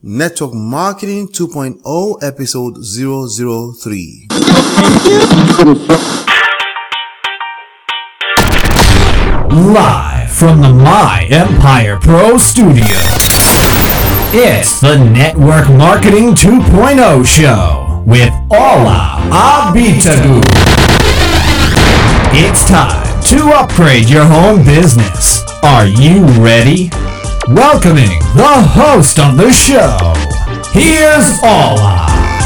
Network Marketing 2.0 Episode 003. Live from the My Empire Pro Studio, it's the Network Marketing 2.0 Show with Ola Abitagu. It's time to upgrade your home business. Are you ready? Welcoming the host of the show, here's Ola.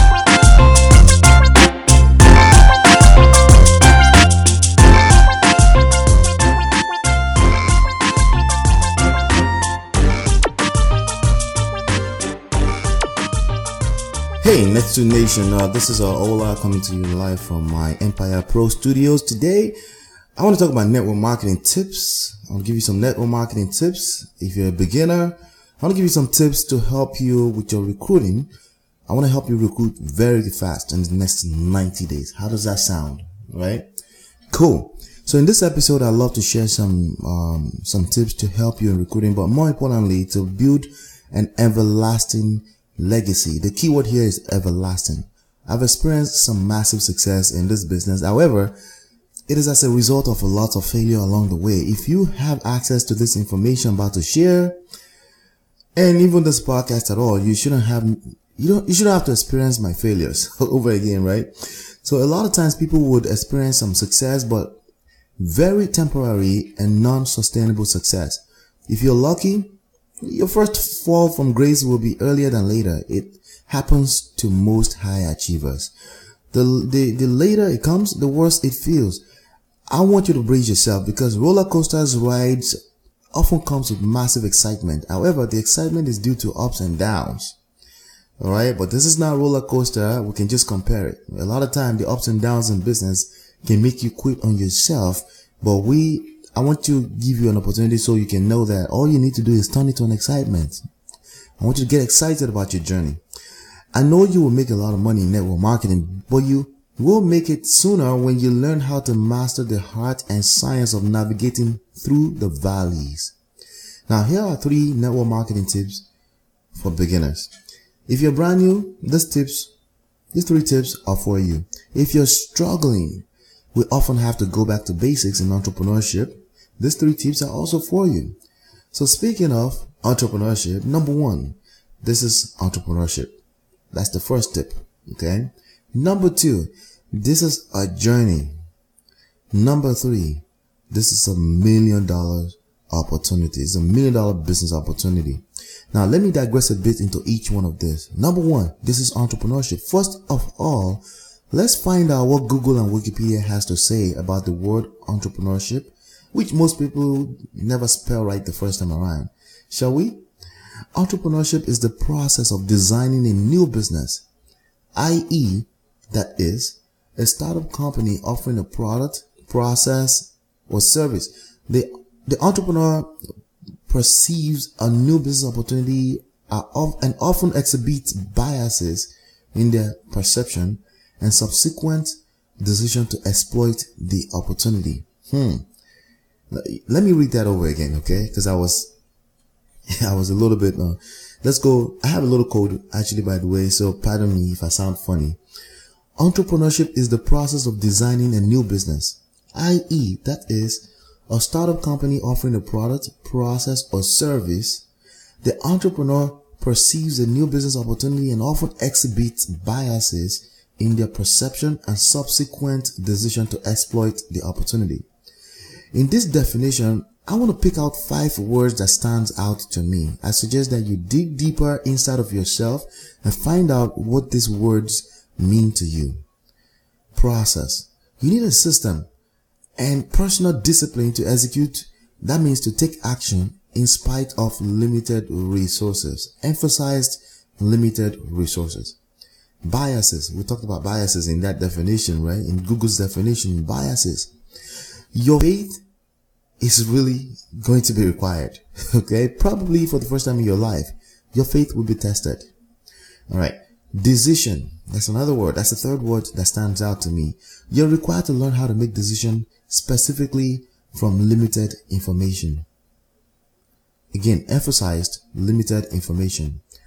Hey Netsu Nation, this is Ola coming to you live from My Empire Pro Studios. Today, I want to talk about network marketing tips. I want to give you some network marketing tips. If you're a beginner, I want to give you some tips to help you with your recruiting. I want to help you recruit very fast in the next 90 days. How does that sound? Right? Cool. So in this episode, I'd love to share some tips to help you in recruiting, but more importantly, to build an everlasting legacy. The key word here is everlasting. I've experienced some massive success in this business. However, it is as a result of a lot of failure along the way. If you have access to this information I'm about to share, and even this podcast at all, you shouldn't have to experience my failures over again, right? So a lot of times people would experience some success, but very temporary and non-sustainable success. If you're lucky, your first fall from grace will be earlier than later. It happens to most high achievers. The later it comes, the worse it feels. I want you to brace yourself, because roller coasters rides often comes with massive excitement. However, the excitement is due to ups and downs. Alright, but this is not a roller coaster. We can just compare it. A lot of time, the ups and downs in business can make you quit on yourself, but I want to give you an opportunity so you can know that all you need to do is turn it to an excitement. I want you to get excited about your journey. I know you will make a lot of money in network marketing, but you will make it sooner when you learn how to master the art and science of navigating through the valleys. Now, here are 3 network marketing tips for beginners. If you're brand new, these 3 tips are for you. If you're struggling, we often have to go back to basics in entrepreneurship. These 3 tips are also for you. So speaking of entrepreneurship, number 1, this is entrepreneurship. That's the first tip. Okay. Number 2, this is a journey. Number 3, this is $1 million opportunity. It's $1 million business opportunity. Now, let me digress a bit into each one of this. Number 1, this is entrepreneurship. First of all, let's find out what Google and Wikipedia has to say about the word entrepreneurship, which most people never spell right the first time around. Shall we? Entrepreneurship is the process of designing a new business, i.e., that is, a startup company offering a product, process, or service. The entrepreneur perceives a new business opportunity and often exhibits biases in their perception and subsequent decision to exploit the opportunity. Let me read that over again, okay? Because I was a little bit, let's go. I have a little code actually, by the way, so pardon me if I sound funny. Entrepreneurship is the process of designing a new business, i.e., that is, a startup company offering a product, process, or service. The entrepreneur perceives a new business opportunity and often exhibits biases in their perception and subsequent decision to exploit the opportunity. In this definition, I want to pick out 5 words that stands out to me. I suggest that you dig deeper inside of yourself and find out what these words mean to you. Process. You need a system and personal discipline to execute. That means to take action in spite of limited resources. Emphasized limited resources. Biases. We talked about biases in that definition, right? In Google's definition, biases. Your faith is really going to be required. Okay? Probably for the first time in your life, your faith will be tested. Alright. Decision. That's another word. That's the third word that stands out to me. You're required to learn how to make decisions specifically from limited information. Again, emphasized limited information.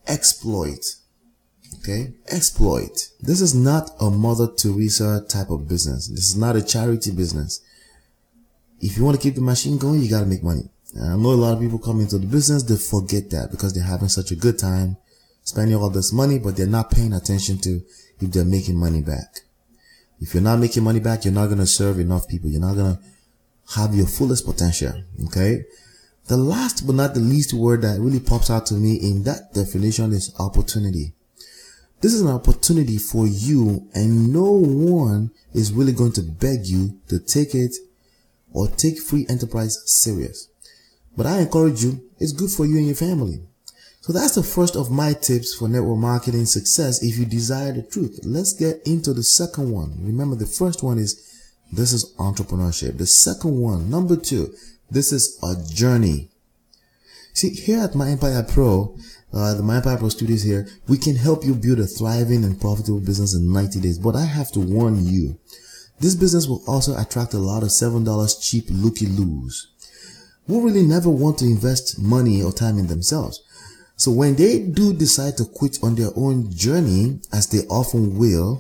exploit. Okay, exploit. This is not a Mother Teresa type of business. This is not a charity business. If you want to keep the machine going, you got to make money. And I know a lot of people come into the business, they forget that because they're having such a good time spending all this money, but they're not paying attention to if they're making money back. If you're not making money back, you're not going to serve enough people. You're not going to have your fullest potential. Okay. The last but not the least word that really pops out to me in that definition is opportunity. This is an opportunity for you, and no one is really going to beg you to take it or take free enterprise serious. But I encourage you, it's good for you and your family. So that's the first of my tips for network marketing success if you desire the truth. Let's get into the second one. Remember, the first one is, this is entrepreneurship. The second one, number 2, this is a journey. See, here at My Empire Pro, the My Empire Pro Studios here, we can help you build a thriving and profitable business in 90 days. But I have to warn you, this business will also attract a lot of $7 cheap looky-loos who really never want to invest money or time in themselves. So when they do decide to quit on their own journey, as they often will,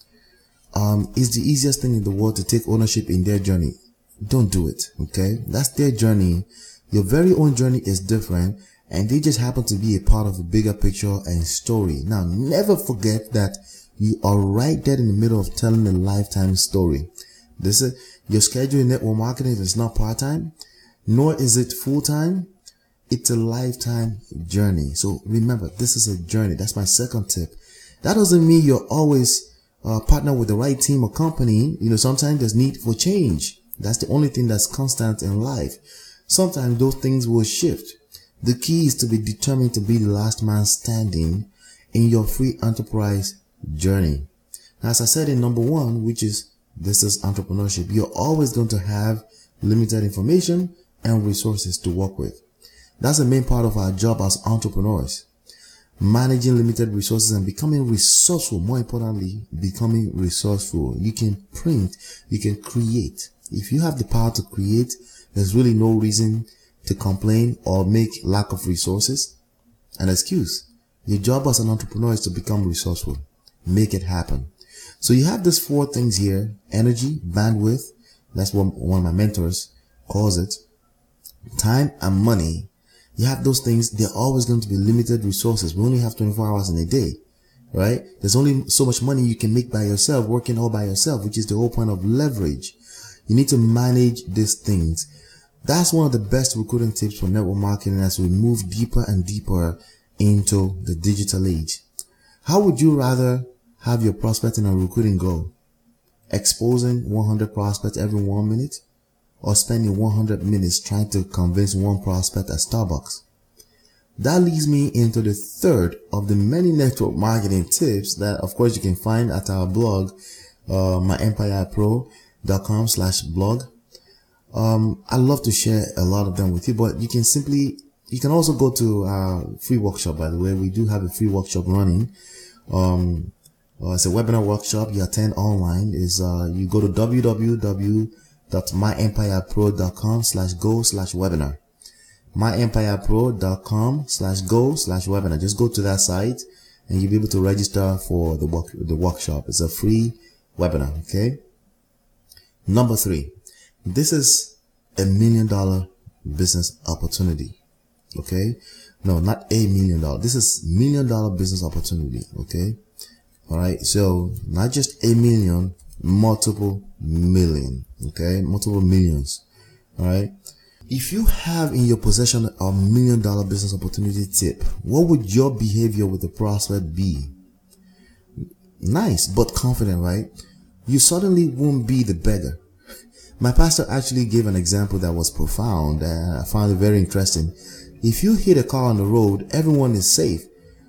it's the easiest thing in the world to take ownership in their journey. Don't do it, okay? That's their journey. Your very own journey is different, and they just happen to be a part of a bigger picture and story. Now, never forget that you are right there in the middle of telling a lifetime story. This is your schedule in network marketing is not part-time, nor is it full-time. It's a lifetime journey. So remember, this is a journey. That's my second tip. That doesn't mean you're always partner with the right team or company. You know, sometimes there's need for change. That's the only thing that's constant in life. Sometimes those things will shift. The key is to be determined to be the last man standing in your free enterprise journey. Now, as I said in number 1, which is, this is entrepreneurship, you're always going to have limited information and resources to work with. That's the main part of our job as entrepreneurs. Managing limited resources and becoming resourceful. More importantly, becoming resourceful. You can print, you can create. If you have the power to create, there's really no reason to complain or make lack of resources an excuse. Your job as an entrepreneur is to become resourceful. Make it happen. So you have these 4 things here: energy, bandwidth, that's what one of my mentors calls it, time and money. You have those things. They're always going to be limited resources. We only have 24 hours in a day, right? There's only so much money you can make by yourself, working all by yourself, which is the whole point of leverage. You need to manage these things. That's one of the best recruiting tips for network marketing as we move deeper and deeper into the digital age. How would you rather have your prospecting and recruiting go? Exposing 100 prospects every 1 minute, or spending 100 minutes trying to convince one prospect at Starbucks? That leads me into the third of the many network marketing tips that, of course, you can find at our blog, myempirepro.com/blog. I love to share a lot of them with you, but you can also go to our free workshop. By the way, we do have a free workshop running. It's a webinar workshop you attend online. You go to www.myempirepro.com/go/webinar. myempirepro.com/go/webinar. Just go to that site and you'll be able to register for the workshop. It's a free webinar. Okay. Number 3, this is $1 million business opportunity. Okay. No, not $1 million. This is $1 million business opportunity. Okay. All right. So not just $1 million, multiple million. Okay. Multiple millions. All right. If you have in your possession a $1 million business opportunity tip, what would your behavior with the prospect be? Nice, but confident, right? You suddenly won't be the beggar. My pastor actually gave an example that was profound and I found it very interesting. If you hit a car on the road, everyone is safe.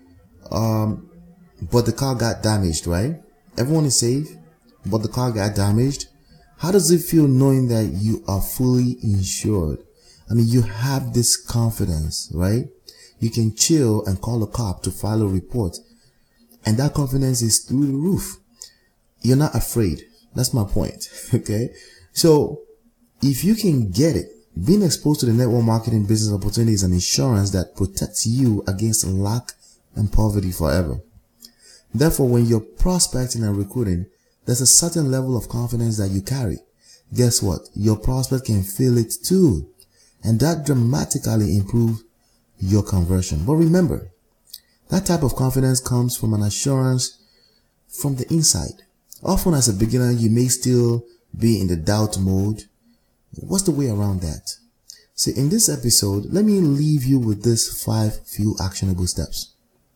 But the car got damaged, right? Everyone is safe, but the car got damaged. How does it feel knowing that you are fully insured? I mean, you have this confidence, right? You can chill and call a cop to file a report. And that confidence is through the roof. You're not afraid. That's my point. Okay. So if you can get it, being exposed to the network marketing business opportunity is an insurance that protects you against lack and poverty forever. Therefore, when you're prospecting and recruiting, there's a certain level of confidence that you carry. Guess what? Your prospect can feel it too. And that dramatically improves your conversion. But remember, that type of confidence comes from an assurance from the inside. Often as a beginner, you may still be in the doubt mode. What's the way around that? So in this episode, let me leave you with these 5 few actionable steps.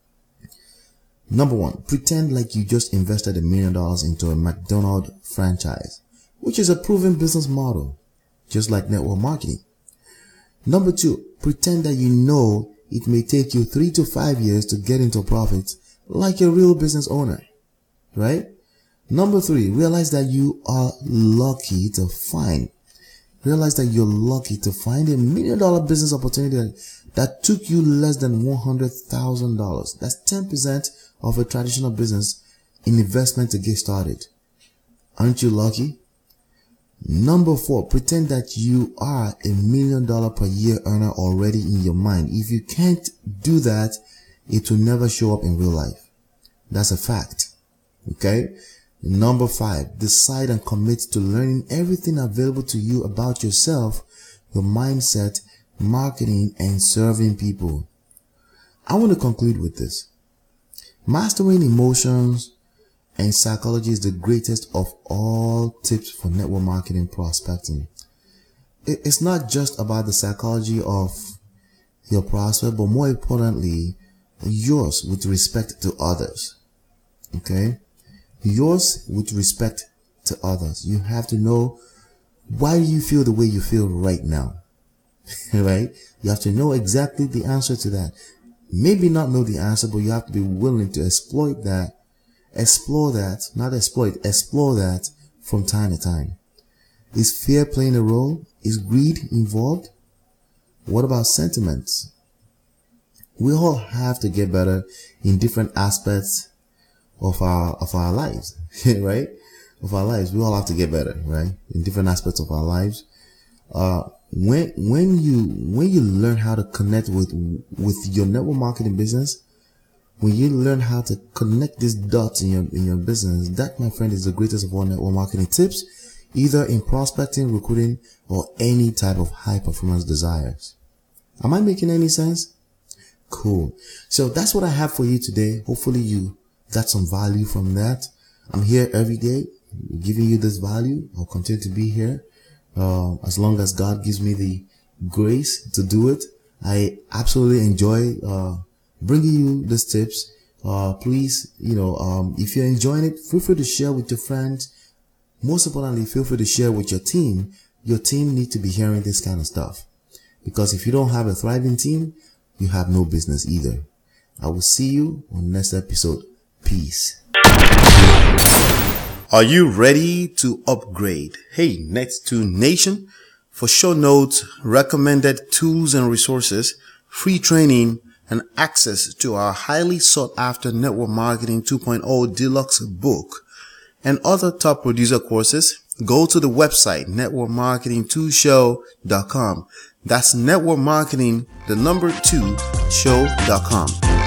Number 1, pretend like you just invested $1 million into a McDonald's franchise, which is a proven business model, just like network marketing. Number 2, pretend that you know it may take you 3 to 5 years to get into profits like a real business owner, right? Number 3, realize that you are lucky to find. Realize that you're lucky to find $1 million business opportunity that took you less than $100,000. That's 10% of a traditional business in investment to get started. Aren't you lucky? Number 4, pretend that you are $1 million per year earner already in your mind. If you can't do that, it will never show up in real life. That's a fact. Okay? Number 5, decide and commit to learning everything available to you about yourself, your mindset, marketing, and serving people. I want to conclude with this. Mastering emotions and psychology is the greatest of all tips for network marketing prospecting. It's not just about the psychology of your prospect, but more importantly, yours with respect to others. Okay? Yours with respect to others. You have to know why you feel the way you feel right now. Right? You have to know exactly the answer to that. Maybe not know the answer, but you have to be willing to explore that from time to time. Is fear playing a role? Is greed involved? What about sentiments? We all have to get better in different aspects of our lives, right? Of our lives. We all have to get better, right? In different aspects of our lives. When you learn how to connect with your network marketing business, when you learn how to connect these dots in your business, that, my friend, is the greatest of all network marketing tips, either in prospecting, recruiting, or any type of high performance desires. Am I making any sense? Cool. So that's what I have for you today. Hopefully you got some value from that. I'm here every day giving you this value. I'll continue to be here as long as God gives me the grace to do it. I absolutely enjoy bringing you these tips. Please, if you're enjoying it, feel free to share with your friends. Most importantly, feel free to share with your team. Your team needs to be hearing this kind of stuff, because if you don't have a thriving team, you have no business either. I will see you on the next episode. Peace. Are you ready to upgrade? Hey, Net2 Nation, for show notes, recommended tools and resources, free training, and access to our highly sought after Network Marketing 2.0 Deluxe book and other top producer courses, go to the website networkmarketing2show.com. That's networkmarketing2show.com.